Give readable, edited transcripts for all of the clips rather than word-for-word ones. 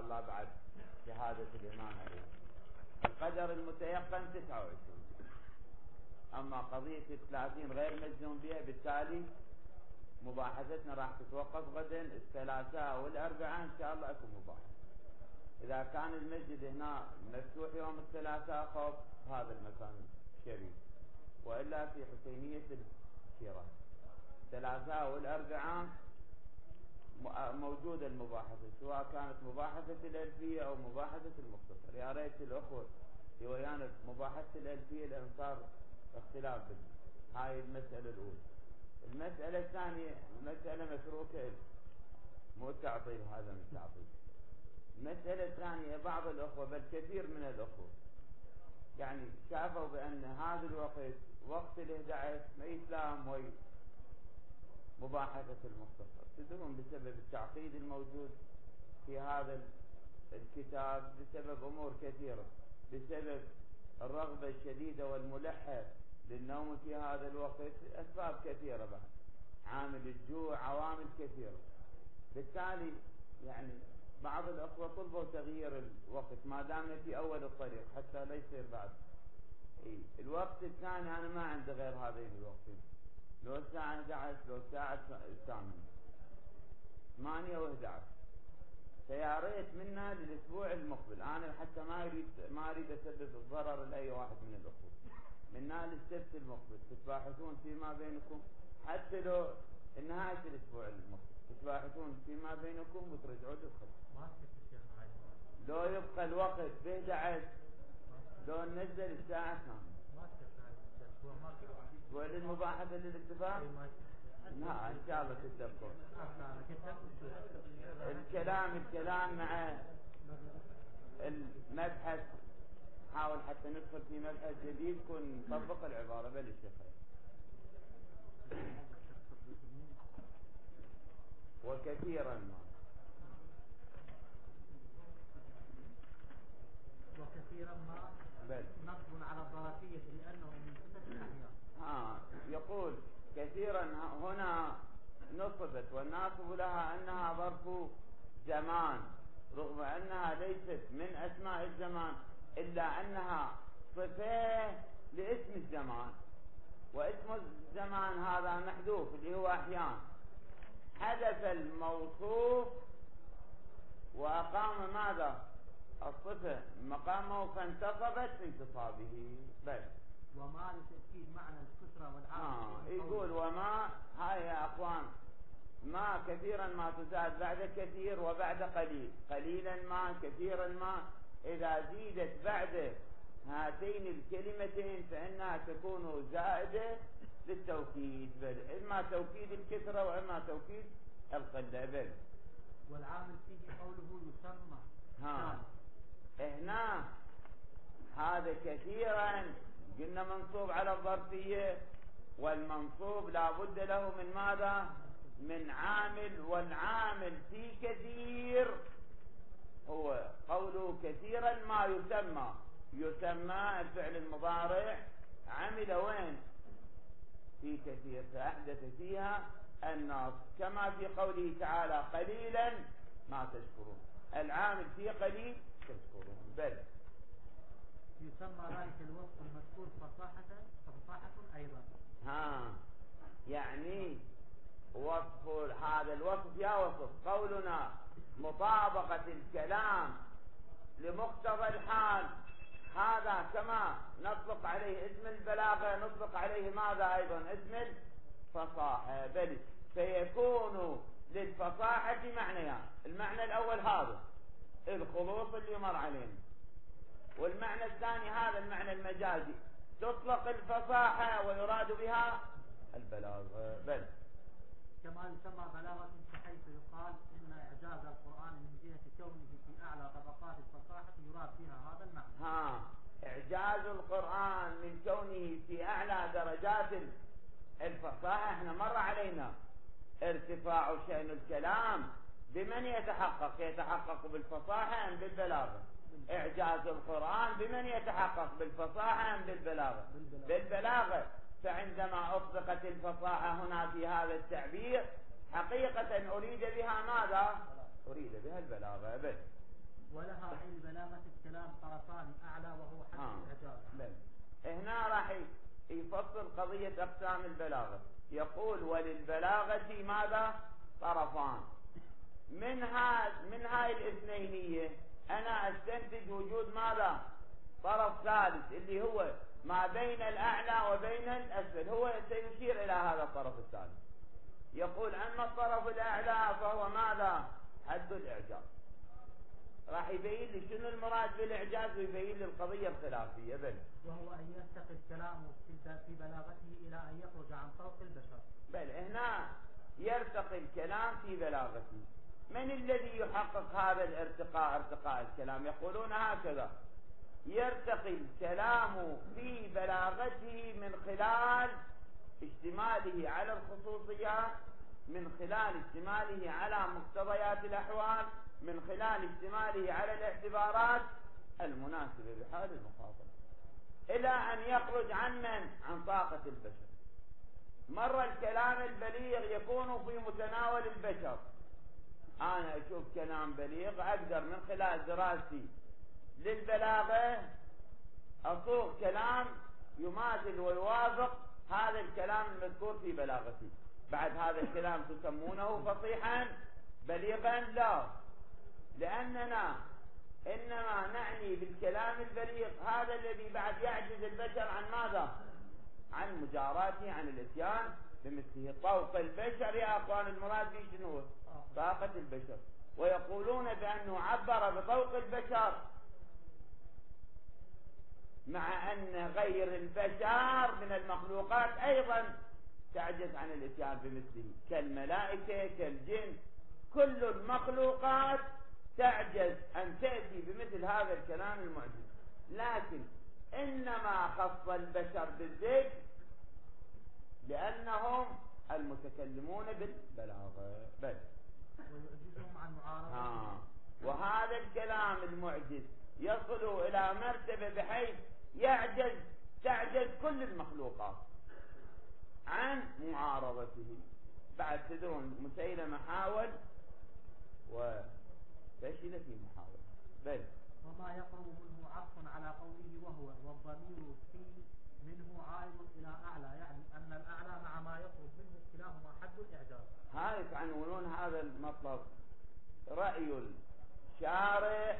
الله بعد شهادة الإمام علي. القدر المتيقن 29. أما قضية 30 غير مجزوم بها، بالتالي مباحثتنا راح تتوقف غدا الثلاثاء والأربعاء إن شاء الله أكون مباحث. إذا كان المسجد هنا مفتوح يوم الثلاثاء خوف هذا المكان شريف، وإلا في حسينية الشيران الثلاثاء والأربعاء موجودة المباحثة، سواء كانت مباحثة الألفية أو مباحثة المختصر. يا ريت الأخوة يويانا مباحثة الألفية لأن صار اختلاف هاي المسألة الأولى. المسألة الثانية مسألة متروكة، مو تعطيل، هذا مش تعطيل. المسألة الثانية بعض الأخوة بل كثير من الأخوة يعني شافوا بأن هذا الوقت وقت ال11 ما يتلام وي مباحثة المختصر. تدرون بسبب التعقيد الموجود في هذا الكتاب، بسبب أمور كثيرة، بسبب الرغبة الشديدة والملحة للنوم في هذا الوقت، أسباب كثيرة بعد، عامل الجوع، عوامل كثيرة. بالتالي يعني بعض الأخوة طلبوا تغيير الوقت ما دامنا في أول الطريق حتى لا يصير بعد. الوقت الثاني أنا ما عندي غير هذين الوقتين، لو الساعة 11 لو الساعة 8 و11. فيا ريت منا للأسبوع المقبل، أنا حتى ما أريد أسبب الضرر لأي واحد من الأخوة، منا للسبت المقبل تتباحثون فيما بينكم، حتى لو نهاية الأسبوع المقبل تتباحثون فيما بينكم وترجعوا تدخلوا. لو يبقى الوقت ب11 لو ننزل الساعة 8 وللمباحثة للاتفاق. لا إن شاء الله تتفقون. الكلام مع المبحث، حاول حتى ندخل في مبحث جديد كن نطبق العبارة. بل الشيخ وكثيرا ما بل نصب على الظرفية لأنه من صفة الأحيان. يقول كثيرا هنا نصبت والناصب لها أنها ظرف زمان، رغم أنها ليست من أسماء الزمان إلا أنها صفة لاسم الزمان، واسم الزمان هذا محذوف اللي هو أحيان. حدث الموصوف وأقام ماذا؟ الصفة مقامه فانتصبت انتصابه. بل وما لتأكيد معنى الكثرة والعدد. يقول وما، هاي يا أخوان ما كثيرا ما تزاد بعد كثير وبعد قليل، قليلا ما كثيرا ما، إذا زيدت بعد هاتين الكلمتين فإنها تكون زائدة للتوكيد، بل إما توكيد الكثرة وإما توكيد القلة. بل والعامل فيه قوله يسمى. هنا هذا كثيرا قلنا منصوب على الظرفية، والمنصوب لا بد له من ماذا؟ من عامل، والعامل في كثير هو قوله كثيرا ما يسمى الفعل المضارع عمل وين؟ في كثير، فأحدث فيها النصب، كما في قوله تعالى قليلا ما تشكرون، العامل في قليل تشكرون. بل يسمى ذلك الوصف المذكور فصاحة أيضا. يعني وصف هذا الوصف يا وصف قولنا مطابقة الكلام لمقتضى الحال، هذا كما نطلق عليه اسم البلاغة نطلق عليه ماذا أيضا؟ اسم الفصاحة. بل فيكون للفصاحة معنيان، المعنى الأول هذا الخلوص اللي مر علينا، والمعنى الثاني هذا المعنى المجازي، تطلق الفصاحة ويراد بها البلاغة. بل كما يسمى بلاغة بحيث يقال إن إعجاز القرآن من جهة كونه في أعلى طبقات الفصاحة يراد بها هذا المعنى. إعجاز القرآن من كونه في أعلى درجات الفصاحة. احنا مر علينا ارتفاع شأن الكلام بمن يتحقق بالفصاحة أم بالبلاغة؟ إعجاز القرآن بمن يتحقق بالفصاحة أم بالبلاغة؟ بالبلاغة. فعندما أطلقت الفصاحة هنا في هذا التعبير حقيقة أريد بها ماذا؟ أريد بها البلاغة. بل ولها أي البلاغة الكلام طرفان أعلى وهو حد الإعجاز. هنا راح يفصل قضية أقسام البلاغة، يقول وللبلاغة ماذا؟ طرفان. من هاي الاثنينية أنا أستنتج وجود ماذا؟ طرف ثالث اللي هو ما بين الأعلى وبين الأسفل، هو سيشير إلى هذا الطرف الثالث. يقول أما الطرف الأعلى فهو ماذا؟ حد الإعجاز. راح يبين لي شنو المراد بالإعجاز ويبين لي القضية الخلافية. وهو أن يرتقي الكلام في بلاغته إلى أن يخرج عن طوق البشر. هنا يرتقي الكلام في بلاغته. من الذي يحقق هذا الارتقاء، ارتقاء الكلام؟ يقولون هكذا: يرتقي الكلام في بلاغته من خلال اشتماله على الخصوصيات، من خلال اشتماله على مقتضيات الأحوال، من خلال اشتماله على الاعتبارات المناسبة بحال المخاطب، إلى أن يخرج عن طاقة البشر. مرة الكلام البليغ يكون في متناول البشر، أنا أشوف كلام بليغ أقدر من خلال دراستي للبلاغة أصوغ كلام يماثل ويوافق هذا الكلام المذكور في بلاغتي. بعد هذا الكلام تسمونه فصيحا بليغا؟ لا، لأننا إنما نعني بالكلام البليغ هذا الذي بعد يعجز البشر عن ماذا؟ عن مجاراته، عن الاتيان بمثله. طوق البشر يا أخوان المراد به شنو؟ طاقة البشر. ويقولون بأنه عبر بطوق البشر مع أن غير البشر من المخلوقات أيضا تعجز عن الاتيان بمثله، كالملائكة كالجن، كل المخلوقات تعجز أن تأتي بمثل هذا الكلام المعجز. لكن إنما خص البشر بالذكر لأنهم المتكلمون بالبلاغة. ويعجزهم عن معارضته. وهذا الكلام المعجز يصل إلى مرتبة بحيث تعجز كل المخلوقات عن معارضته. بعد تدرون مسيلمة حاول وفشل في محاولة. وما يقرب منه عطف على قوله وهو، والضمير في منه عائد إلى أعلى، يعني أن الأعلى مع ما يقرب منه كلاهما حد الإعجاز. هاي يعنونون هذا المطلب رأي الشارح،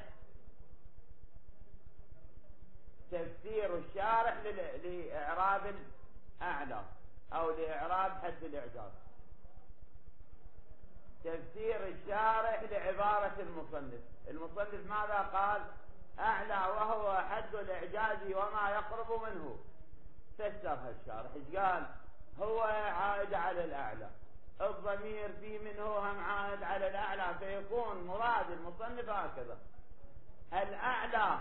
تفسير الشارح لإعراب الأعلى أو لإعراب حد الإعجاز. تفسير الشارح لعبارة المصنف ماذا قال؟ أعلى وهو حد الإعجاز وما يقرب منه. فسرها الشارح، ايش قال؟ هو عائد على الأعلى، الضمير في منه هم عائد على الأعلى، فيكون مراد المصنف هكذا: الأعلى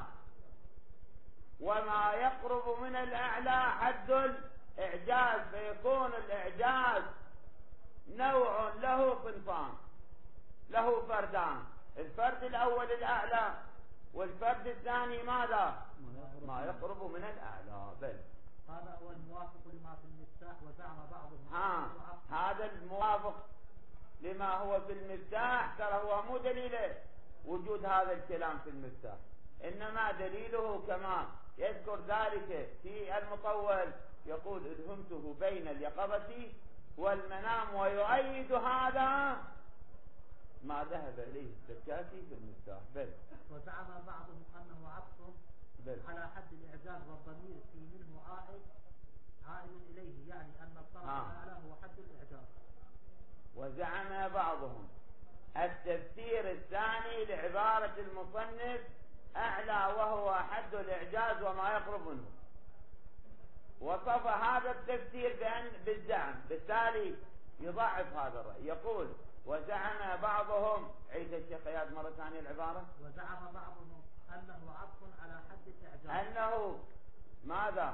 وما يقرب من الأعلى حد الإعجاز، فيكون الإعجاز نوع له صنفان، له فردان: الفرد الأول الأعلى، والفرد الثاني ماذا؟ ما يقرب من الأعلى. هذا هو الموافق لما في المفتاح. وزعم بعضهم هذا الموافق لما هو في المفتاح، ترى هو مو دليل وجود هذا الكلام في المفتاح، إنما دليله كما يذكر ذلك في المطول، يقول: ادهمته بين اليقظة والمنام، ويؤيد هذا ما ذهب إليه السكاتي في المفتاح. وزعم بعضهم أنه عطف على حد الإعجاز، والضمير في منه عائد إليه، يعني أن الطرف الأعلى هو حد الإعجاز. وزعم بعضهم التفسير الثاني لعبارة المصنف أعلى وهو حد الإعجاز وما يقرب منه، وصف هذا التفسير بالزعم، بالتالي يضعف هذا الرأي. يقول: وزعم بعضهم، عيد الشيخ اياد مرة ثانية العبارة. وزعم بعضهم أنه عطف على حد الإعجاز، أنه ماذا؟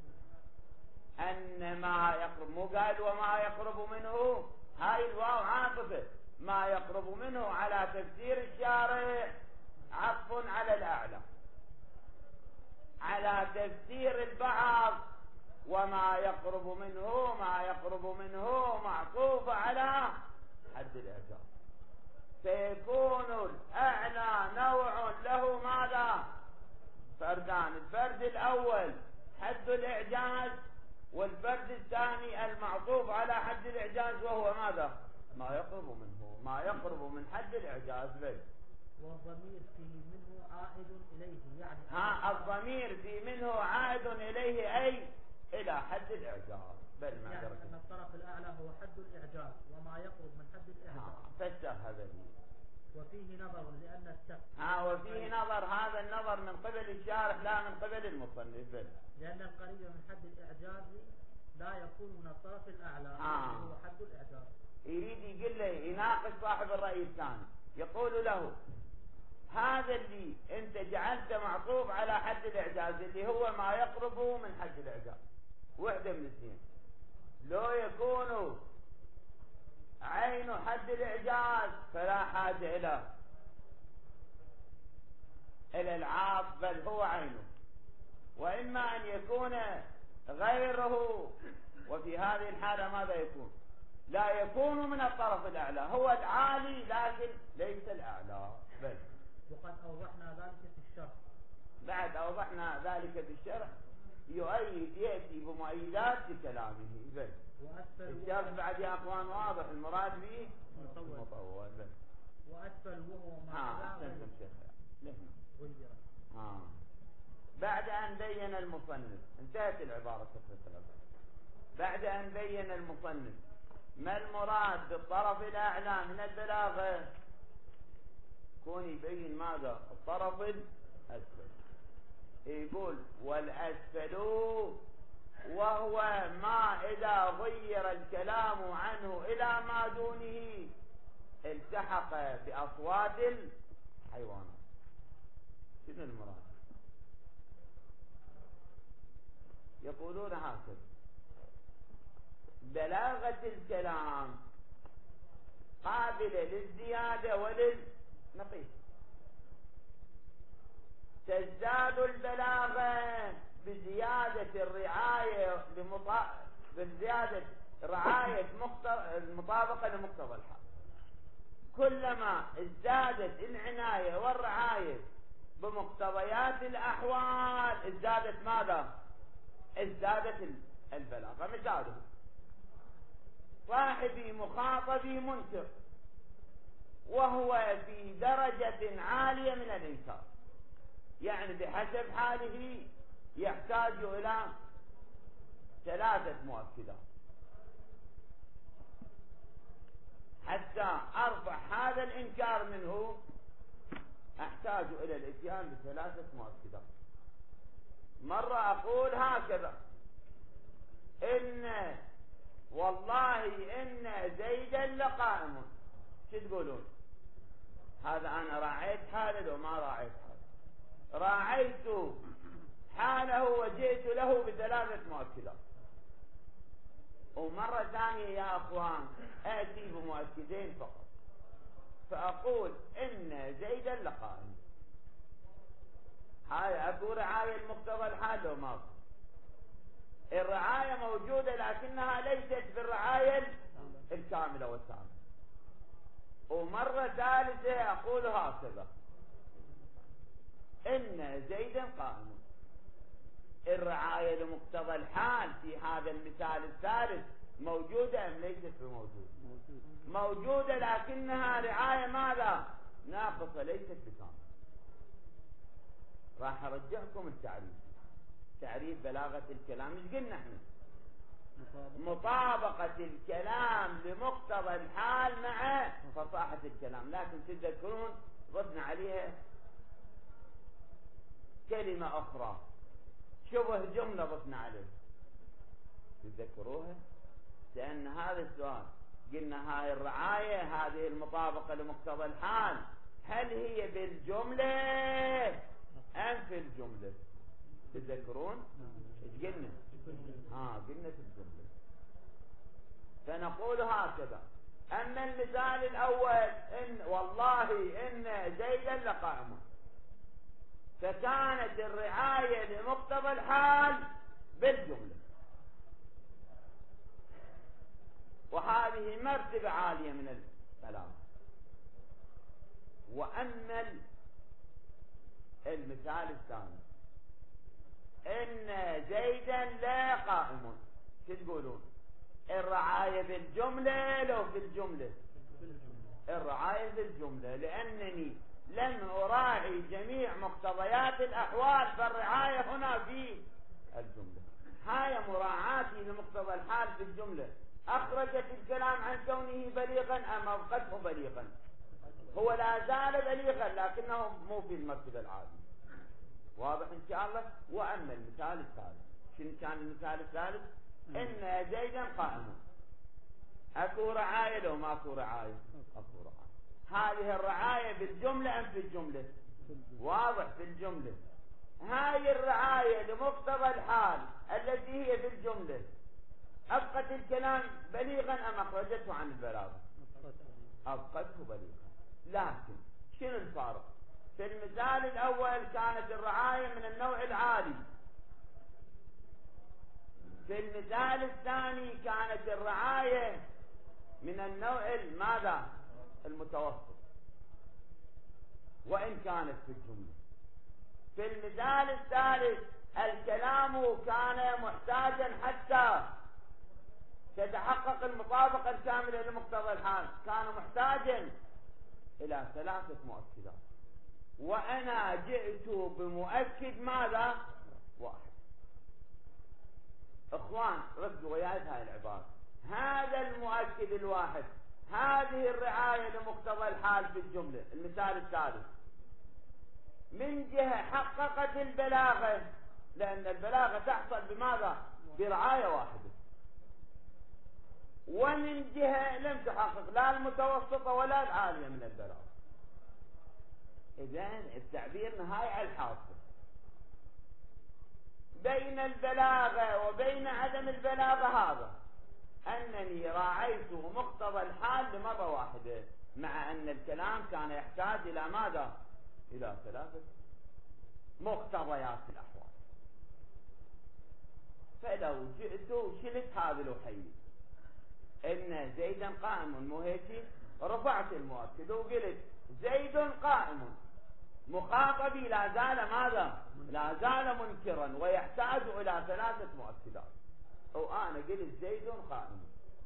أن ما يقرب، مو قال وما يقرب منه، هاي الواو عاطفة، ما يقرب منه على تفسير الشارع عطف على الأعلى، على تفسير البعض وما يقرب منه معطوف على حد الإعجاز. سيكون الأعلى نوع له ماذا؟ فردان. الفرد الأول حد الإعجاز، والفرد الثاني المعطوف على حد الإعجاز وهو ماذا؟ ما يقرب منه، ما يقرب من حد الإعجاز. بل والضمير في منه عائد إليه، يعني الضمير في منه عائد إليه أي إلى حد الإعجاز. بل يعني أن الطرف الأعلى هو حد الإعجاز وما يقرب من حد الإعجاز. فسر هذا لي. وفيه نظر لأن وفيه نظر، هذا النظر من قبل الشارح لا من قبل المصنف. بل لأن القريب من حد الإعجاز لا يكون من الطرف الأعلى هو حد الإعجاز. يريد يقول له، يناقش صاحب الرأي الثاني، يقول له هذا اللي انت جعلت معطوف على حد الإعجاز اللي هو ما يقرب من حد الإعجاز، وحدة من الاثنين، لو يكون عين حد الإعجاز فلا حاجة إلى العاط، بل هو عينه. وإما أن يكون غيره، وفي هذه الحالة ماذا يكون؟ لا يكون من الطرف الأعلى، هو العالي لكن ليس الأعلى. بل وقد أوضحنا ذلك في الشرح. بعد أوضحنا ذلك في الشرح يأتي بمؤيدات لكلامه. بل الشرح بعد يا أخوان واضح المراد به مطول. بل وأسفل وهو ما بعد أن بين المصنف، انتهت العبارة الثلاثة، بعد أن بين المصنف ما المراد بالطرف الأعلى من البلاغة، كون يبين ماذا؟ الطرف الأسفل. يقول والأسفل وهو ما إذا غير الكلام عنه إلى ما دونه التحق بأصوات الحيوانات. شنو المراد؟ يقولون هكذا: بلاغة الكلام قابلة للزيادة وللنقيص. تزداد البلاغة بزيادة الرعاية بزيادة رعاية المطابقة لمقتضى الحال. كلما ازدادت العناية والرعاية بمقتضيات الأحوال ازدادت ماذا؟ ازدادت البلاغة. مثاله: صاحبي مخاطبي منكر وهو في درجة عالية من الإنكار، يعني بحسب حاله يحتاج إلى 3 مؤكدات حتى أرفع هذا الإنكار منه، أحتاج إلى الإتيان ب3 مؤكدات. مرة أقول هكذا: والله إن زيدا لقائم. شو تقولون؟ هذا أنا راعيت حاله لو ما راعيت حاله؟ راعيت حاله وجئت له ب3 مؤكدات. ومرة ثانية يا أخوان آتي بمؤكدين فقط، فأقول إن زيدا لقائم. هاي أكو رعاية المقتضى الحال لو ما أكو؟ الرعاية موجودة لكنها ليست بالرعاية الكاملة والتامة. ومرة ثالثة أقول هكذا: إن زيدا قائم. الرعاية لمقتضى الحال في هذا المثال الثالث موجودة أم ليست بموجودة؟ موجودة لكنها رعاية ماذا؟ ناقصة، ليست بكاملة. راح أرجعكم التعريف، تعريف بلاغة الكلام. ايش قلنا احنا؟ مطابقة الكلام لمقتضى الحال مع فصاحة الكلام. لكن تذكرون ضفنا عليها كلمة أخرى، شبه جملة ضفنا عليها، تذكروها؟ لأن هذا السؤال قلنا هاي الرعاية، هذه المطابقة لمقتضى الحال، هل هي بالجملة أم في الجملة؟ تذكرون؟ ايش قلنا؟ قلنا في الجملة. فنقول هكذا: أما المثال الأول إن والله إن زيدا لقائم، فكانت الرعاية لمقتضى الحال بالجملة، وهذه مرتبة عالية من الكلام. وأما المثال الثاني إن زيدا لا قائم، شو تقولون؟ الرعاية بالجملة لو في الجملة؟ الرعاية بالجملة، لأنني لم أراعي جميع مقتضيات الأحوال، فالرعاية هنا في الجملة. هاي مراعاتي لمقتضى الحال في الجملة أخرجت الكلام عن كونه بليغا أم أبقته بليغا؟ هو لا زال بليغا لكنه مو في المرتبة العالية. واضح إن شاء الله؟ وأما المثال الثالث، شنو كان المثال الثالث؟ إن زيدا قائم. أكو رعاية لو ماكو رعاية؟ أكو رعاية. هذه الرعاية بالجملة أم في الجملة؟ واضح في الجملة. هاي الرعاية لمقتضى الحال التي هي في الجملة أبقت الكلام بليغا أم أخرجته عن البلاغة؟ أبقته بليغا. لكن شنو الفارق؟ في المثال الأول كانت الرعاية من النوع العالي، في المثال الثاني كانت الرعاية من النوع ماذا؟ المتوسط، وإن كانت في الجملة. في المثال الثالث الكلام كان محتاجا حتى تتحقق المطابقة الكاملة لمقتضى الحال، كان محتاجا إلى 3 مؤكدات، وأنا جئت بمؤكد ماذا؟ 1. إخوان ركزوا وياي هاي العبارة. هذا المؤكد الواحد، هذه الرعاية لمقتضى الحال في الجملة، المثال الثالث، من جهة حققت البلاغة، لأن البلاغة تحصل بماذا؟ برعاية واحدة. ومن جهة لم تحقق لا المتوسطة ولا العالية من البلاغة. إذن التعبير نهاية على الحاصل بين البلاغة وبين عدم البلاغة هذا أنني راعيت مقتضى الحال لمرة واحدة، مع أن الكلام كان يحتاج إلى ماذا؟ إلى 3 مقتضيات الأحوال. فلو جئت وشلت هذه الوحيد إن زيدا قائم، مو هيك؟ رفعت المؤكد وقلت زيد قائم، مخاطبي لا زال ماذا؟ لا زال منكرا ويحتاج إلى 3 مؤكدات، وأنا قلت زيد قائم.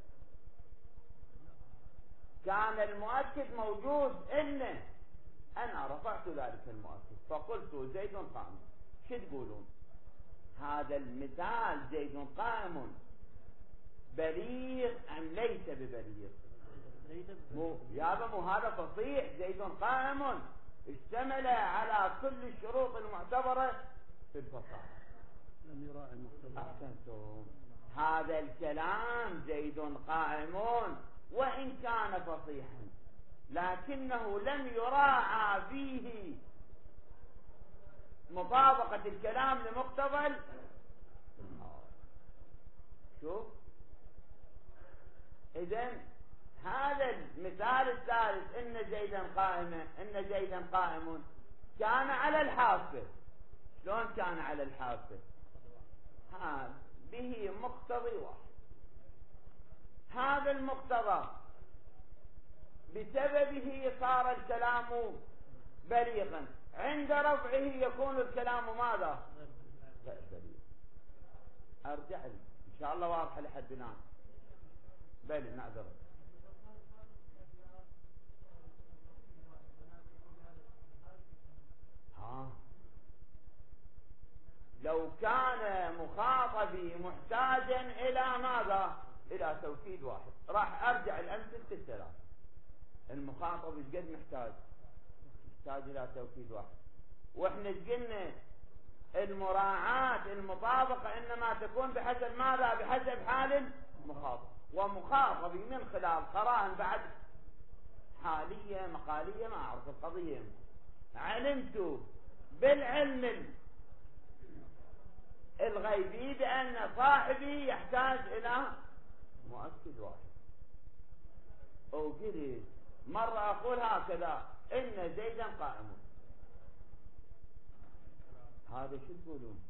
كان المؤكد موجود إنه أنا رفعت ذلك المؤكد فقلت زيد قائم. شو تقولون؟ هذا المثال زيد قائم بليغ أم ليس ببليغ؟ يابا مو هذا فصيح؟ زيد قائم اشتمل على كل الشروط المعتبرة في الفصاحة. لم يراعي المقتضى. أحسنتم. هذا الكلام زيد قائم وإن كان فصيحا، لكنه لم يراعى فيه مطابقة الكلام لمقتضى شوف. إذن هذا المثال الثالث إن زيدا قائم كان على الحافة. شلون كان على الحافة؟ به مقتضي واحد. هذا المقتضى بسببه صار الكلام بليغا، عند رفعه يكون الكلام ماذا؟ بليغ. ارجع ان شاء الله واضح لحد الان. بل نعذر. لو كان مخاطبي محتاجا الى ماذا؟ الى توكيد واحد، راح ارجع الامثله الثلاث. المخاطب ايش قد محتاج الى توكيد واحد، واحنا قلنا المراعاة المطابقة انما تكون بحسب ماذا؟ بحسب حال المخاطب، ومخاطبي من خلال قرائن بعد حالية مقالية ما اعرف القضية، علمت بالعلم الغيبي بان صاحبي يحتاج الى مؤكد واحد. وقلت مرة اقول هكذا ان زيدا قائم، هذا شو تقولون؟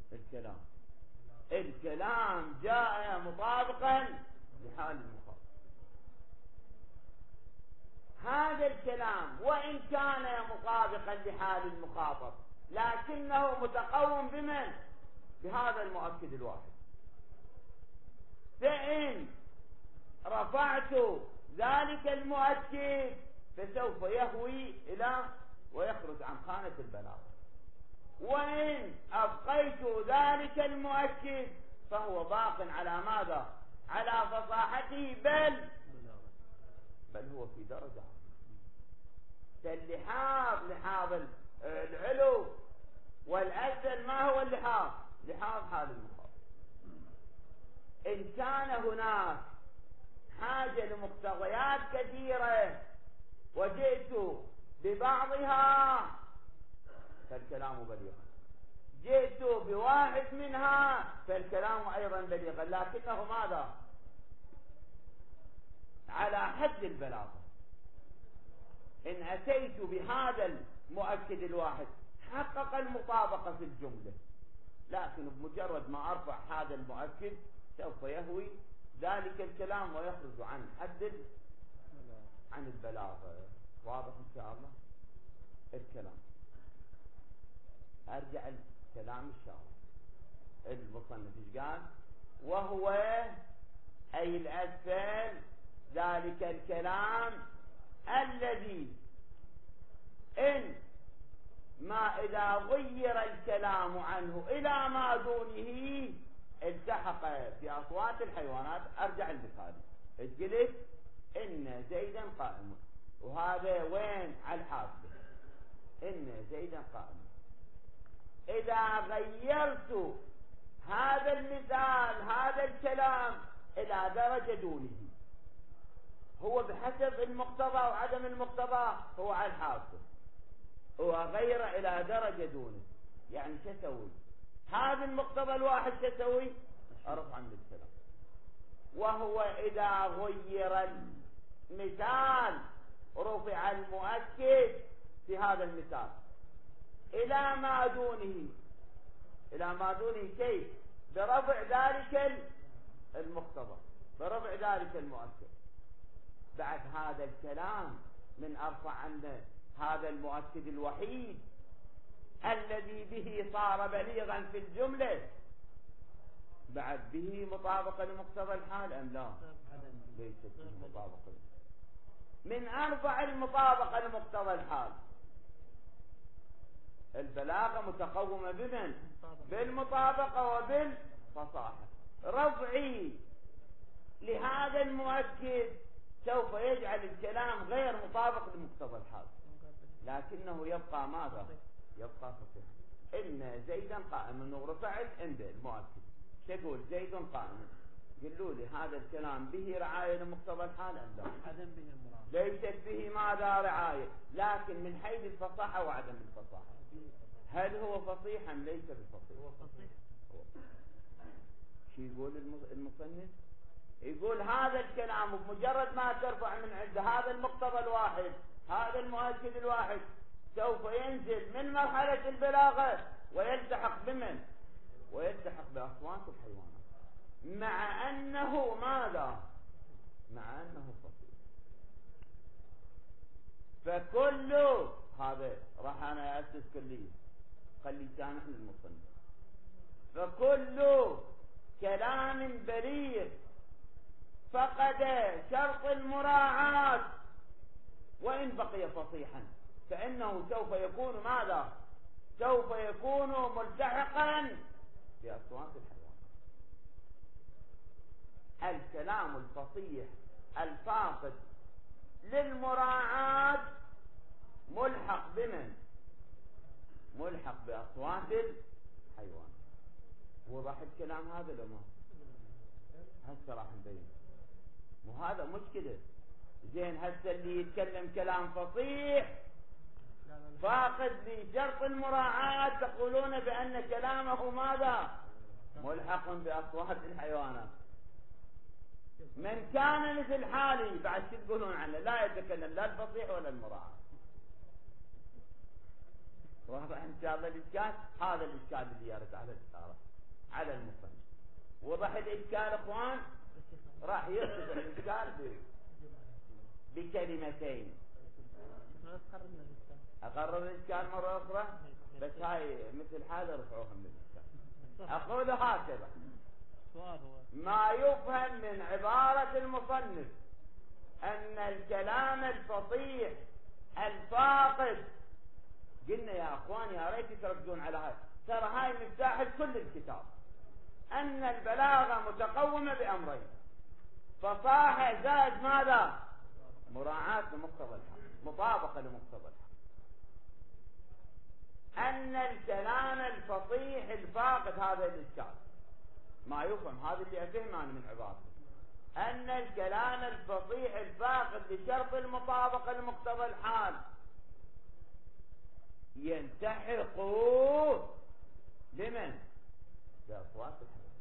الكلام جاء مطابقا لحال المخاطب. هذا الكلام الكلام وإن كان مطابقا لحال المخاطب لكنه متقوم بمن؟ بهذا المؤكد الواحد. فإن رفعت ذلك المؤكد فسوف يهوي إلى ويخرج عن خانة البلاغة، وإن أبقيت ذلك المؤكد فهو باق على ماذا؟ على فصاحته، بل هو في درجة. فاللحاظ لحاظ العلو والأسفل. ما هو اللحاظ؟ لحاظ حال المخاطب. إن كان هناك حاجة لمقتضيات كثيرة وجئت ببعضها فالكلام بليغا، جئت بواحد منها فالكلام أيضا بليغا، لكنه ماذا؟ على حد البلاغة. إن أتيت بهذا المؤكد الواحد حقق المطابقة في الجملة، لكن بمجرد ما أرفع هذا المؤكد سوف يهوي ذلك الكلام ويخرج عن حد عن البلاغة. واضح إن شاء الله الكلام. أرجع الكلام الشاطئ. المصنف ايش قال؟ وهو أي الأسفل ذلك الكلام الذي إن ما إذا غير الكلام عنه إلى ما دونه التحق بأصوات الحيوانات. أرجع المثال. قلت إن زيدا قائم، وهذا وين؟ على الحاسبة. إن زيدا قائم. إذا غيرت هذا المثال هذا الكلام إلى درجة دونه، هو بحسب المقتضى وعدم المقتضى هو على الحاسبة، وغير إلى درجة دونه. يعني شو أسوي؟ هذا المقتضى الواحد شو أسوي؟ أرفع عن الكلام. وهو إذا غير المثال رفع المؤكد في هذا المثال إلى ما دونه. إلى ما دونه كيف؟ برفع ذلك المقتضى، برفع ذلك المؤكد. بعد هذا الكلام من أرفع عنه هذا المؤكد الوحيد الذي به صار بليغا في الجملة، بعد به مطابقة لمقتضى الحال أم لا؟ ليست به مطابقة. من أرفع المطابقة لمقتضى الحال. البلاغة متقومة بمن؟ بالمطابقة وبالفصاحة. رفعي لهذا المؤكد سوف يجعل الكلام غير مطابق لمقتضى الحال، لكنه يبقى ماذا؟ يبقى فصيحا. إن زيدا قائم، ورفعت عند المؤكد. شقول زيد قائم، قلوا لي هذا الكلام به رعاية لمقتضى الحال أم لا؟ عدم به المراد. ليست به ماذا؟ رعاية، لكن من حيث الفصاحة وعدم الفصاحة. هل هو فصيح أم ليس بفصيح؟ هو فصيح. شو يقول المصنف؟ يقول هذا الكلام بمجرد ما ترفع من عند هذا المقتضى الواحد هذا المؤكد الواحد سوف ينزل من مرحلة البلاغة ويلتحق بمن؟ ويلتحق بأصوات الحيوانات، مع أنه ماذا؟ مع أنه فصيح. فكل هذا راح أنا أسس كلية، خلي سامح للمصنف. فكل كلام بليغ فقد شرط المراعاة وإن بقي فصيحا فإنه سوف يكون ماذا؟ سوف يكون ملتحقا بأصوات الحيوان. الكلام الفصيح الفاقد للمراعاة ملحق بمن؟ ملحق بأصوات الحيوان. وضح الكلام هذا لما هسه راح نبين. وهذا مشكلة. زين هسه اللي يتكلم كلام فصيح فاقد لشرط المراعاة تقولون بأن كلامه ماذا؟ ملحق بأصوات الحيوانات. من كان مثل حالي بعد شو تقولون عنه؟ لا يتكلم لا الفصيح ولا المراعاة. واضح ان شاء الله الاشكال. هذا الاشكال اللي يرد على الاشاره على المصنف. وضح الاشكال اخوان. راح يرتفع الاشكال بكلمتين. أقرر الإشكال مرة أخرى، بس هاي مثل هذا رفعوها من الإشكال. أقول هكذا: ما يفهم من عبارة المصنف أن الكلام الفصيح الفاقد، قلنا يا أخواني يا ريت تركزون على هاي، ترى هاي مفتاح كل الكتاب، أن البلاغة متقومة بأمرين: فصاحة زائد ماذا؟ مراعاة لمقتضى الحال، مطابقة لمقتضى الحال. أن الكلام الفصيح الفاقد، هذا الإشكال ما يفهم، هذا اللي أفهم أنا من عبارته، أن الكلام الفصيح الفاقد لشرط المطابقة لمقتضى الحال يلتحق لمن؟ بأصوات الحال،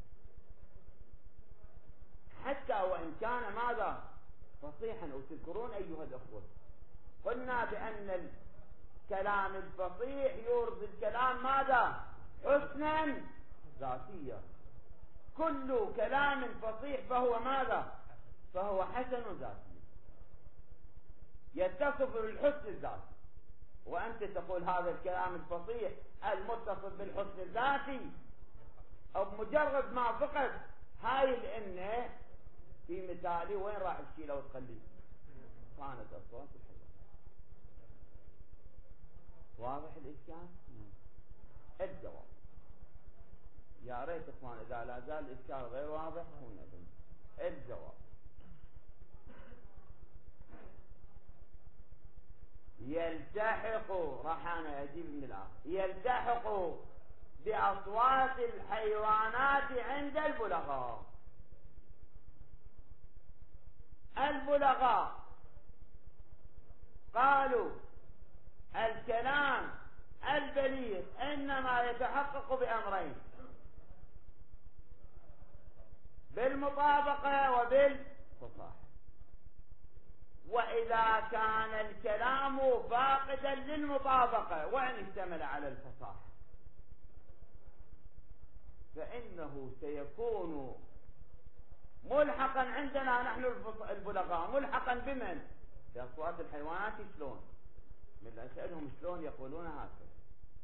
حتى وإن كان ماذا؟ فصيحا. وتذكرون أيها الأخوة قلنا بأن الكلام الفصيح يورث الكلام ماذا؟ حسنا ذاتيا. كل كلام فصيح فهو ماذا؟ فهو حسن ذاتي، يتصف بالحسن الذاتي. وأنت تقول هذا الكلام الفصيح المتصف بالحسن الذاتي، أو مجرد ما فقط هاي الإنة في مثالي وين راح تشيله وتخليه؟ كانت أصوات الحلوة. واضح الإشكال؟ الجواب: يا ريت اخوان اذا لا زال الاشكال غير واضح ونبين. الجواب: يلتحق، راح انا اجيب من الاخر، يلتحق باصوات الحيوانات عند البلغاء. البلغاء قالوا الكلام البليغ انما يتحقق بامرين: بالمطابقة وبالفصاحة. وإذا كان الكلام فاقدا للمطابقة وإن اشتمل على الفصاحة فإنه سيكون ملحقا عندنا نحن البلغاء، ملحقا بمن؟ بأصوات الحيوانات. شلون؟ من أسألهم شلون يقولون هكذا.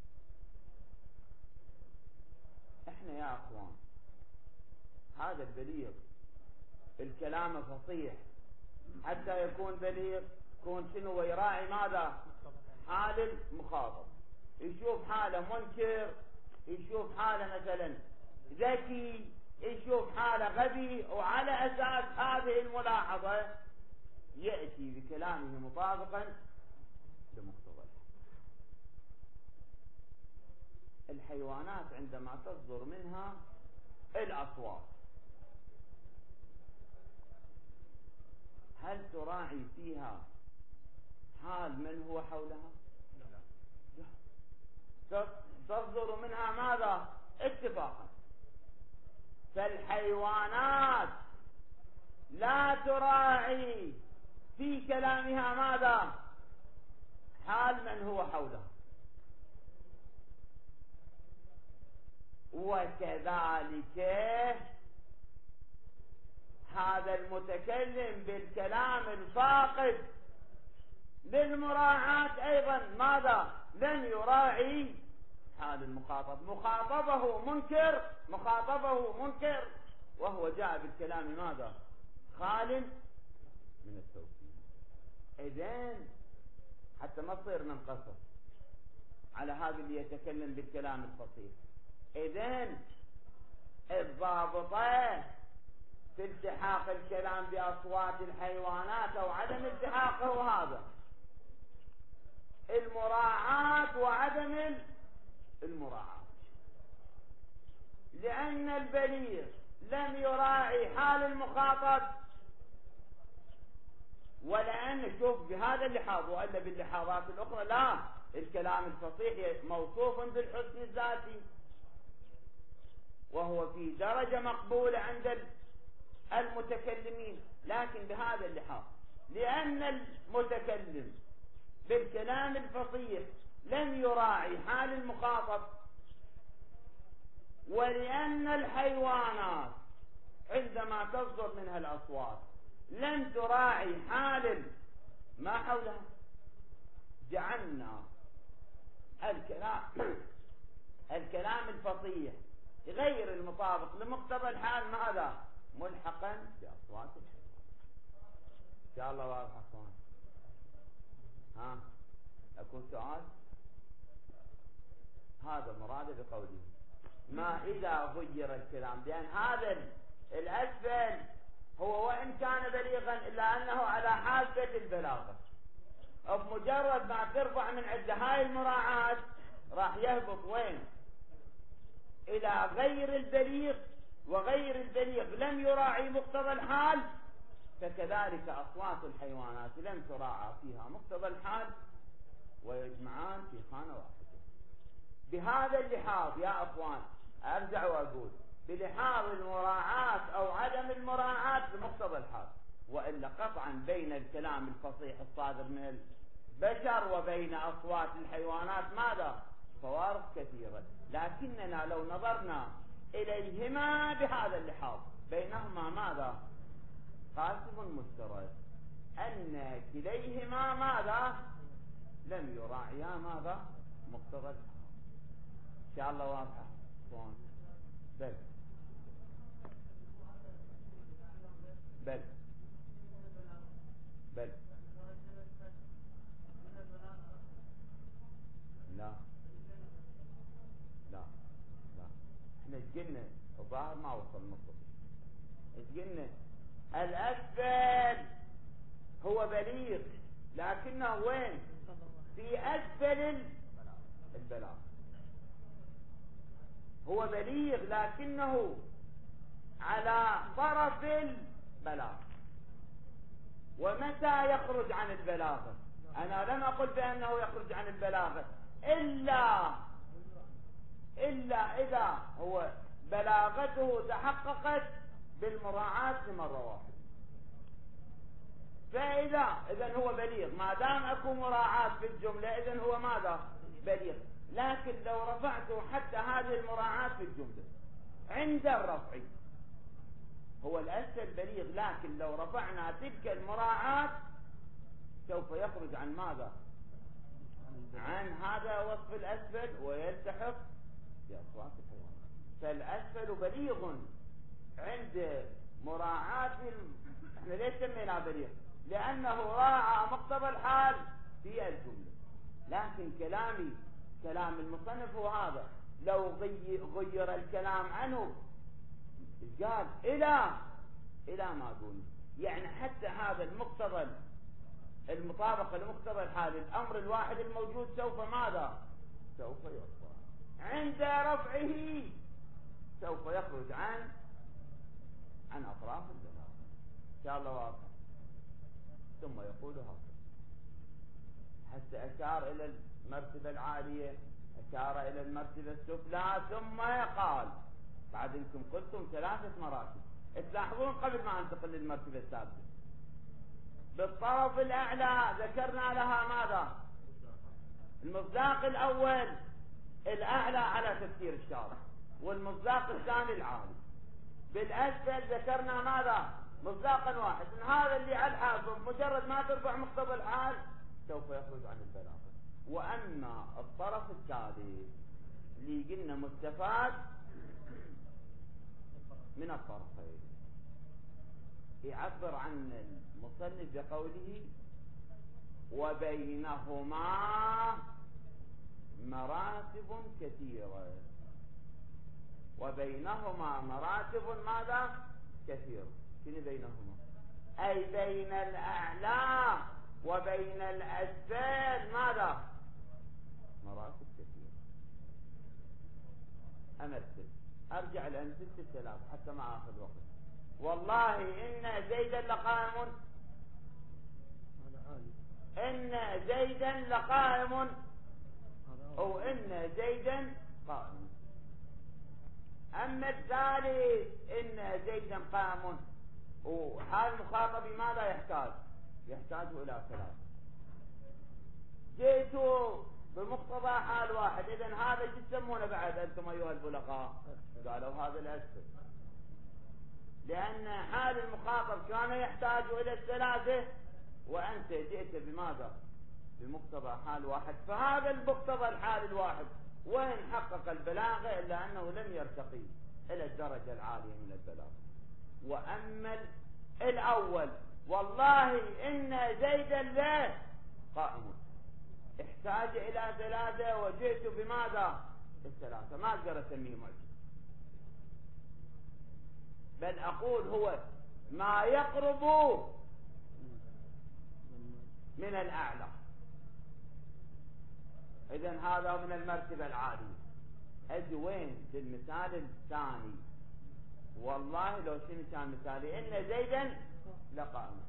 احنا يا أخوان هذا البليغ الكلام فصيح، حتى يكون بليغ يكون شنو؟ ويراعي ماذا؟ حال المخاطب، يشوف حاله منكر، يشوف حاله مثلا ذكي، يشوف حاله غبي، وعلى أساس هذه الملاحظة يأتي بكلامه مطابقا لمقتضى. الحيوانات عندما تصدر منها الأصوات هل تراعي فيها حال من هو حولها؟ لا. تصدر منها ماذا؟ اتفاقا. فالحيوانات لا تراعي في كلامها ماذا؟ حال من هو حولها. وكذلك هذا المتكلم بالكلام الفاقد للمراعاة أيضا ماذا؟ لن يراعي حال المخاطب. مخاطبه منكر وهو جاء بالكلام ماذا؟ خال من التوكيد. إذن حتى ما تصير ننقصر على هذا اللي يتكلم بالكلام الفصيح. إذن الضابطة في التحاق الكلام بأصوات الحيوانات أو عدم التحاقه هذا المراعاة وعدم المراعاة، لأن البليغ لم يراعي حال المخاطب، ولأن شوف بهذا اللحاظ وإلا باللحاظات الأخرى لا، الكلام الفصيح موصوف بالحسن الذاتي وهو في درجة مقبولة عند المتكلمين، لكن بهذا اللحاظ لأن المتكلم بالكلام الفصيح لم يراعي حال المخاطب، ولأن الحيوانات عندما تصدر منها الأصوات لن تراعي حال ما حولها، جعلنا الكلام الفصيح غير المطابق لمقتضى الحال ماذا؟ ملحقا بأصوات الحيوان. إن شاء الله واضح أخوان. ها أكون سؤال؟ هذا مراده بقوله ما إذا غير الكلام، لأن هذا الأسفل هو وإن كان بليغا إلا أنه على حافة البلاغة، بمجرد ما ترفع من عند هاي المراعاة راح يهبط وين؟ إلى غير البليغ، وغير البليغ لم يراعي مقتضى الحال، فكذلك أصوات الحيوانات لم تراعى فيها مقتضى الحال ويجمعان في خانة واحدة. بهذا اللحاظ يا أخوان أرجع وأقول بلحاظ المراعاة أو عدم المراعاة بمقتضى الحال، وإلا قطعا بين الكلام الفصيح الصادر من البشر وبين أصوات الحيوانات ماذا؟ فوارق كثيرة. لكننا لو نظرنا إليهما بهذا اللحاظ بينهما ماذا؟ قاسم مشترك، أن كليهما ماذا؟ لم يراعيا ماذا؟ مقتضى الحال. إن شاء الله واضحة. بل بل بل لا لا لا، احنا ايش قلنا؟ الظاهر ما وصل نصف. ايش قلنا؟ الأسفل هو بليغ لكنه وين؟ في أسفل البلاغ. هو بليغ لكنه على طرف البلاغ. ومتى يخرج عن البلاغة؟ أنا لم أقل بأنه يخرج عن البلاغة إلا إذا هو بلاغته تحققت بالمراعاة لمرة واحدة. إذن هو بليغ ما دام أكو مراعاة في الجملة، إذن هو ماذا؟ بليغ. لكن لو رفعته حتى هذه المراعاة في الجملة عند الرفع هو الأسفل بليغ، لكن لو رفعنا تلك المراعاة سوف يخرج عن ماذا؟ عن هذا وصف الأسفل ويلتحق بأصوات الحيوانات. فالأسفل بليغ عند مراعاة احنا ليش سميناه بليغ؟ لأنه راعى مقتضى الحال في الجملة. لكن كلام المصنف هو هذا، لو غير الكلام عنه قال إلى ما دونه، يعني حتى هذا المقتضى المطابقة لمقتضى الحال الأمر الواحد الموجود سوف ماذا؟ سوف يرفع عند رفعه، سوف يخرج عن أطراف البلاغة. إن شاء الله واضح. ثم يقول هكذا حتى أشار إلى المرتبة العالية، أشار إلى المرتبة السفلى، ثم قال بعد انكم قلتم 3 مراتب. تلاحظون قبل ما انتقل للمرتبة السادسة بالطرف الأعلى ذكرنا لها ماذا؟ المصداق الأول الأعلى على تفسير الشارع، والمصداق الثاني العالي. بالأسفل ذكرنا ماذا؟ مصداقا واحد، هذا اللي على الحافظ مجرد ما ترفع مقتضى الحال سوف يخرج عن البلاغة. وأما الطرف الثالث اللي قلنا مستفاد من الطرفين، يعبر عن المصنف بقوله وبينهما مراتب كثيرة. وبينهما مراتب ماذا؟ كثيرة. شنو بينهما؟ أي بين الأعلى وبين الأسفل ماذا؟ مراتب كثيرة. أمثل، أرجع لأمثلة الثلاث حتى ما أخذ وقت. والله إن زيدا لقائم، إن زيدا لقائم، أو إن زيدا قائم. أما الثالث إن زيدا قائم، وحال المخاطب ماذا يحتاج؟ يحتاج إلى 3. جئتوا بمقتضى حال واحد، إذن هذا شو تسمونه بعد أنتم أيها البلغاء؟ قالوا هذا الأسفل، لأن حال المخاطب كان يحتاج إلى 3 وأنت جئت بماذا؟ بمقتضى حال واحد، فهذا المقتضى الحال الواحد وإن حقق البلاغة إلا أنه لم يرتقي إلى الدرجة العالية من البلاغة. وأما الأول والله إن زيدا لا قائم، احتاج إلى ثلاثة وجئت بماذا؟ الثلاثة، ما أقدر أسميه معجز، بل أقول هو ما يقرب من الأعلى. إذن هذا من المرتبة العالية. أجي وين للمثال الثاني؟ والله لو شنو كان مثالي؟ إن زيدا لقائم.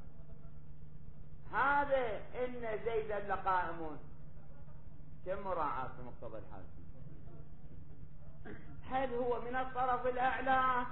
هذا إن زيدا لقائم كم مراعاة في مقتضى الحال؟ هل هو من الطرف الأعلى؟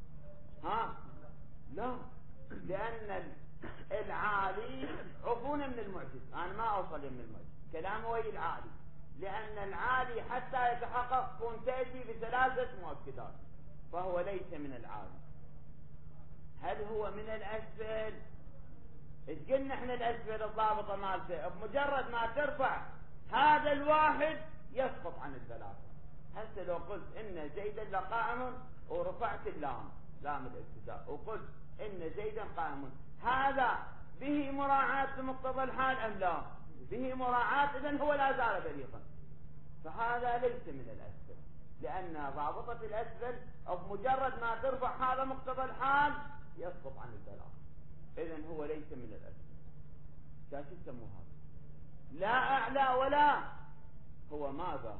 لا، لأن العالي عفون من المعجز، أنا ما أوصل من المعجز، كلام هو العالي، لأن العالي حتى يتحقق كون تأتي بثلاثة مؤكدات، فهو ليس من العالي. هل هو من الأسفل؟ إذ قلنا احنا الأسفل الضابطة مالته بمجرد ما ترفع هذا الواحد يسقط عن الثلاثة. هسه لو قلت إن زيدا لقائم ورفعت اللام، لام الابتداء، وقلت إن زيدا قائم، هذا به مراعاة لمقتضى الحال أم لا؟ به مراعاة، إذن هو لا زال بليغا، فهذا ليس من الأسفل، لأن ضابطة الأسفل بمجرد ما ترفع هذا مقتضى الحال يسقط عن البلاغة، إذن هو ليس من الأسفل. شو يسموه هذا؟ لا أعلى ولا هو ماذا؟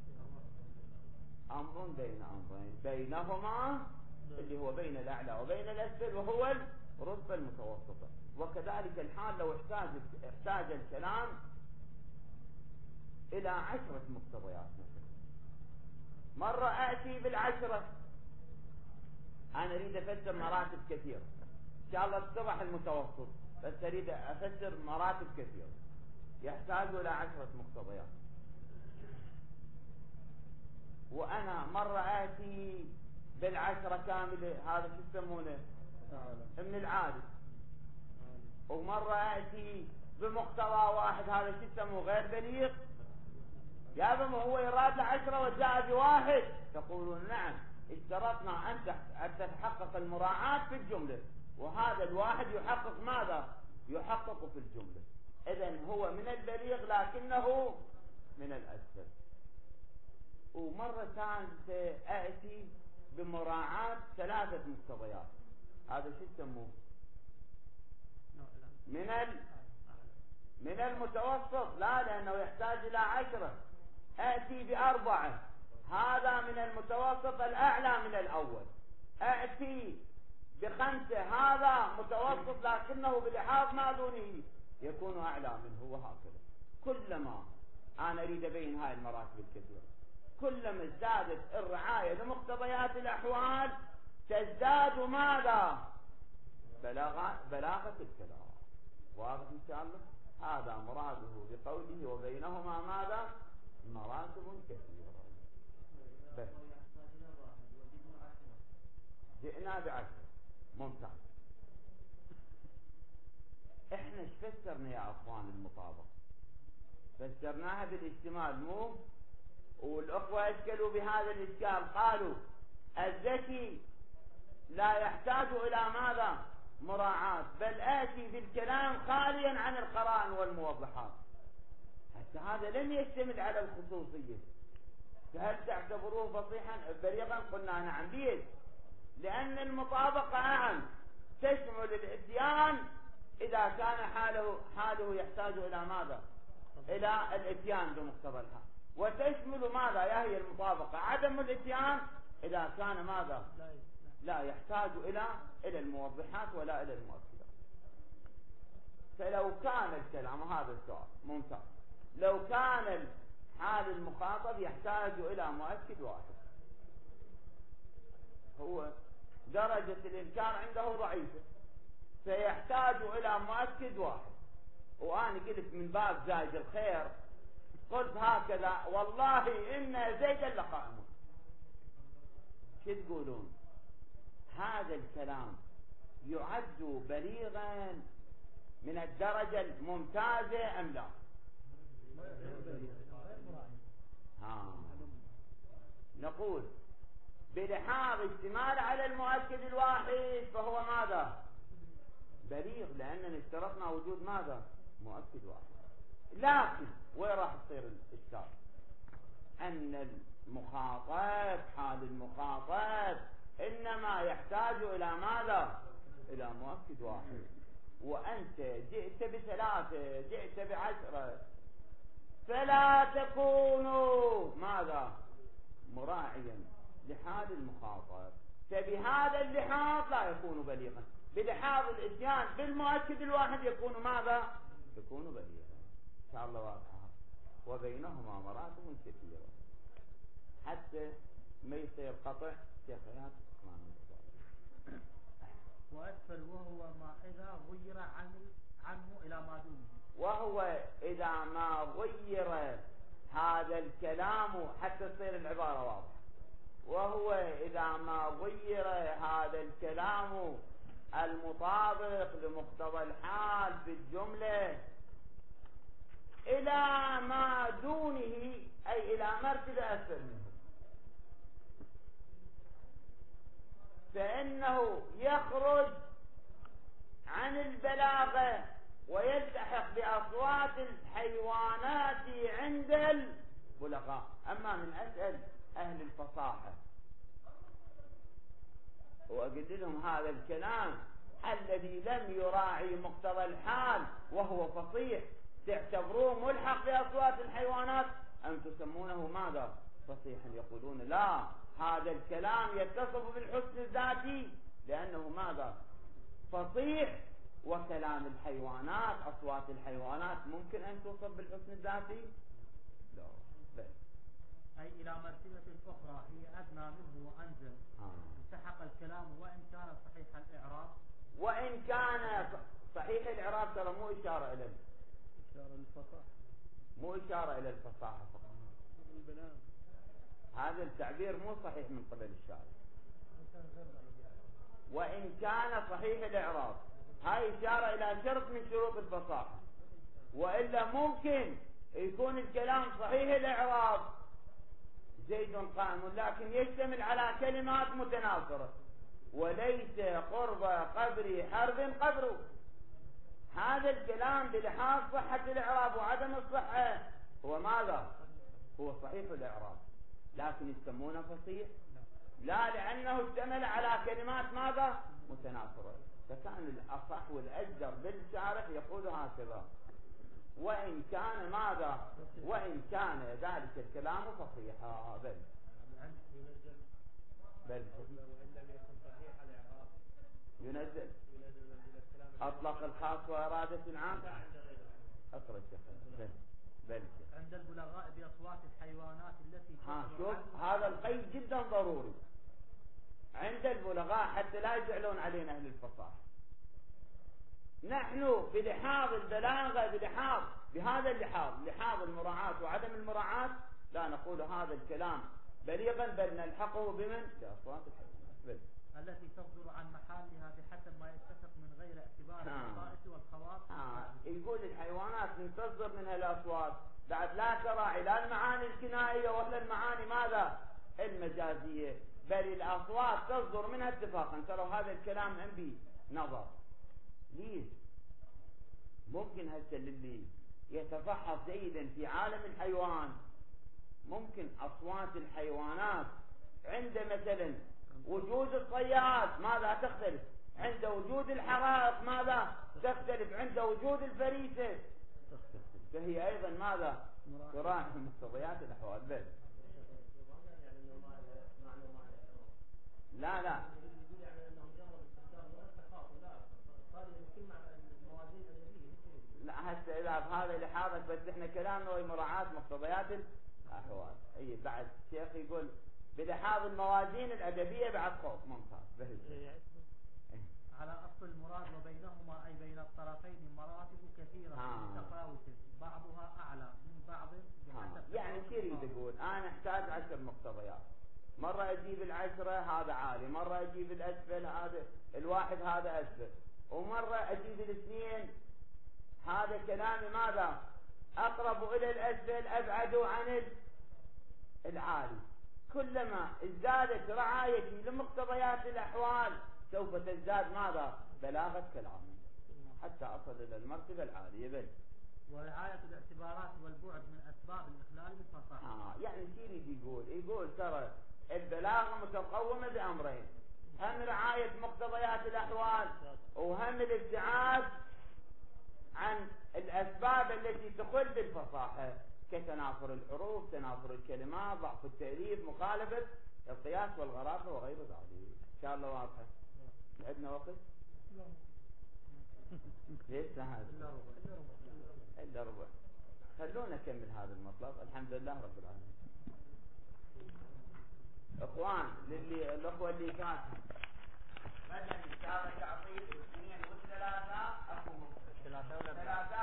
أمر بين أمرين بينهما، اللي هو بين الأعلى وبين الأسفل، وهو الرتبة المتوسطة. وكذلك الحال لو احتاج الكلام إلى 10 مقتضيات مثلا، مرة أأتي بالعشرة، أنا أريد أفسر مراتب كثيرة، إن شاء الله اتضح المتوسط، بس أريد أفسر مراتب كثيرة يحتاج إلى 10 مقتضيات. وأنا مرة آتي بالعشرة كاملة، هذا شو يسمونه؟ من العادي. ومرة آتي بمقتضى واحد، هذا شو يسموه؟ غير بليغ. يا بما هو يراد ل10 وجاء بواحد، تقولون نعم اشترطنا أن تتحقق المراعاة في الجملة، وهذا الواحد يحقق ماذا؟ يحقق في الجملة. إذن هو من البليغ لكنه من الأسفل. ومرة ثالثة أأتي بمراعاة 3 مقتضيات، هذا شو يسموه؟ من المتوسط، لا، لأنه يحتاج إلى 10. أأتي ب4، هذا من المتوسط الأعلى من الأول. أأتي ب5، هذا متوسط لكنه بلحاظ ما دونه يكون أعلى منه، وهكذا. كلما أنا أريد أبين هاي المراتب الكثيرة، كلما ازدادت الرعاية لمقتضيات الأحوال تزداد ماذا؟ بلاغة الكلام. واضح إن شاء الله؟ هذا مراده بقوله وبينهما ماذا؟ مراتب كثيرة. بس جئنا ب10. ممتاز. احنا ايش فسرنا يا اخوان المطابق؟ فسرناها بالاشتمال، مو؟ والاخوة اشكلوا بهذا الاشكال، قالوا الذكي لا يحتاج الى ماذا؟ مراعاة، بل آتي بالكلام خاليا عن القرائن والموضحات. حتى هذا لم يشتمل على الخصوصية، فهل تعتبروه فصيحا بليغا؟ قلنا نعم. ليش؟ لأن المطابقة أعم، تشمل الإتيان إذا كان حاله يحتاج إلى ماذا؟ إلى الإتيان بمقتضى الحال، وتشمل ماذا؟ يا هي المطابقة عدم الإتيان إذا كان ماذا؟ لا يحتاج إلى الموضحات ولا إلى المؤكدات. فلو كان الكلام، هذا السؤال ممتاز، لو كان الحال المخاطب يحتاج إلى مؤكد واحد، هو درجة الإنكار عنده ضعيفة، سيحتاج إلى مؤكد واحد. وأنا قلت من باب زايد الخير، قلت هكذا والله إن زيدا لقائم. شو تقولون؟ هذا الكلام يعد بليغا من الدرجة الممتازة أم لا؟ نقول بلحاظ اشتمال على المؤكد الواحد فهو ماذا؟ بليغ، لأننا اشترطنا وجود ماذا؟ مؤكد واحد. لكن وين راح تصير الإشكال؟ أن المخاطب حال المخاطب إنما يحتاج إلى ماذا؟ إلى مؤكد واحد. وأنت جئت ب3 جئت ب10 فلا تكونوا ماذا؟ مراعيا لحال المخاطب، فبهذا اللحاظ لا يكون بليغا، بلحاظ الاتيان بالمؤكد الواحد يكون ماذا؟ يكون بليغا. إن شاء الله واضحة. وبينهما مراتب كثيرة حتى ما يصير قطع شيخيات وأسفل وهو ما إذا غير عنه إلى ما دونه، وهو إذا ما غير هذا الكلام حتى تصير العبارة واضحة، وهو إذا ما غير هذا الكلام المطابق لمقتضى الحال في الجملة إلى ما دونه، أي إلى مرتبة أسفل منه، فإنه يخرج عن البلاغة ويلتحق بأصوات الحيوانات عند البلغاء. أما من أسأل أهل الفصاحة وأقول لهم هذا الكلام الذي لم يراعي مقتضى الحال وهو فصيح تعتبروه ملحق بأصوات الحيوانات أم تسمونه ماذا؟ فصيحا. يقولون لا، هذا الكلام يتصف بالحسن الذاتي لأنه ماذا؟ فصيح، وكلام الحيوانات أصوات الحيوانات ممكن أن توصف بالحسن الذاتي؟ لا. أي إلى مرتبة أخرى هي أدنى منه وأنزل. التحق الكلام وإن كان صحيح الإعراب، وإن كان صحيح الإعراب ترى مو إشارة إلى الفصاحة، مو إشارة إلى الفصاحة فقط. هذا التعبير مو صحيح من قبل الشارع. وإن كان صحيح الإعراب هاي إشارة إلى شرط من شروط الفصاحة، وإلا ممكن يكون الكلام صحيح الإعراب زيد قائم لكن يشتمل على كلمات متناثرة، وليس قرب قبر حرب قبره. هذا الكلام بلحاظ صحة الإعراب وعدم الصحة هو ماذا؟ هو صحيح الإعراب، لكن يسمونه فصيح؟ لا، لأنه اشتمل على كلمات ماذا؟ متناثرة. فكان الأصح والأجدر بالشارح يقول هكذا، وإن كان ماذا؟ وإن كان ذلك الكلام فصيحا. بل وإن لم يكن صحيح الإعراب ينزل أطلق الخاص وإرادة العام. أقرأ الشيخ. بل عند البلغاء بأصوات الحيوانات التي شوف هذا القيد جدا ضروري عند البلغاء حتى لا يجعلون علينا أهل الفصاحة. نحن بلحاظ البلاغة بهذا اللحاظ، لحاظ المراعاة وعدم المراعاة، لا نقول هذا الكلام بليغا، بل نلحقه بمن؟ بأصوات الحيوانات التي تصدر عن محلها بحسب ما يتفق من غير اعتبار الخصائص والخواص. يقول الحيوانات من تصدر منها الأصوات بعد لا تراعي لا المعاني الكنائية ولا المعاني ماذا؟ المجازية، بل الأصوات تصدر منها اتفاقا. ترى هذا الكلام أنبي نظر. ليش؟ ممكن هسه اللي يتفحص جيدا في عالم الحيوان ممكن أصوات الحيوانات عند مثلا وجود الصياد ماذا تختلف، عند وجود الحرائق ماذا تختلف، عند وجود الفريسة تختلف. فهي أيضا ماذا؟ تراعي مقتضيات الأحوال. بل لا لا هسه إذا بهذا لحاظك، بس احنا كلامنا هو مراعاة مقتضيات الأحوال. أي بعد الشيخ يقول بلحاظ الموازين الأدبية بعد خوف ممتاز. على أصل المراد وبينهما أي بين الطرفين مراتب كثيرة متفاوتة بعضها أعلى من بعض بحسب. يعني شو يريد يقول؟ أنا أحتاج 10 مقتضيات، مرة أجيب 10 هذا عالي، مرة أجيب الأسفل هذا الواحد هذا أسفل، ومرة أجيب 2 هذا كلامي ماذا؟ أقرب إلى الأسفل أبعد عن العالي. كلما ازدادت رعايتي لمقتضيات الأحوال سوف تزداد ماذا؟ بلاغة كلامي حتى أصل إلى المرتبة العالية. بل ورعاية الاعتبارات والبعد من أسباب الإخلال بالفصاحة. يعني شيء يقول ترى البلاغة متقومة بأمرين: هم رعاية مقتضيات الأحوال وهم الابتعاد عن الأسباب التي تخل بالفصاحة كتنافر الحروف، تنافر الكلمات، ضعف التأليف، مخالفة القياس والغرابة وغير ذلك. إن شاء الله واضحة. عندنا وقت؟ ليش سهل؟ إلا ربع. خلونا نكمل هذا المطلب. الحمد لله رب العالمين. اخوان الاخوه اللي كانت بدل كتابه تعطيل 2 و3 اكو 3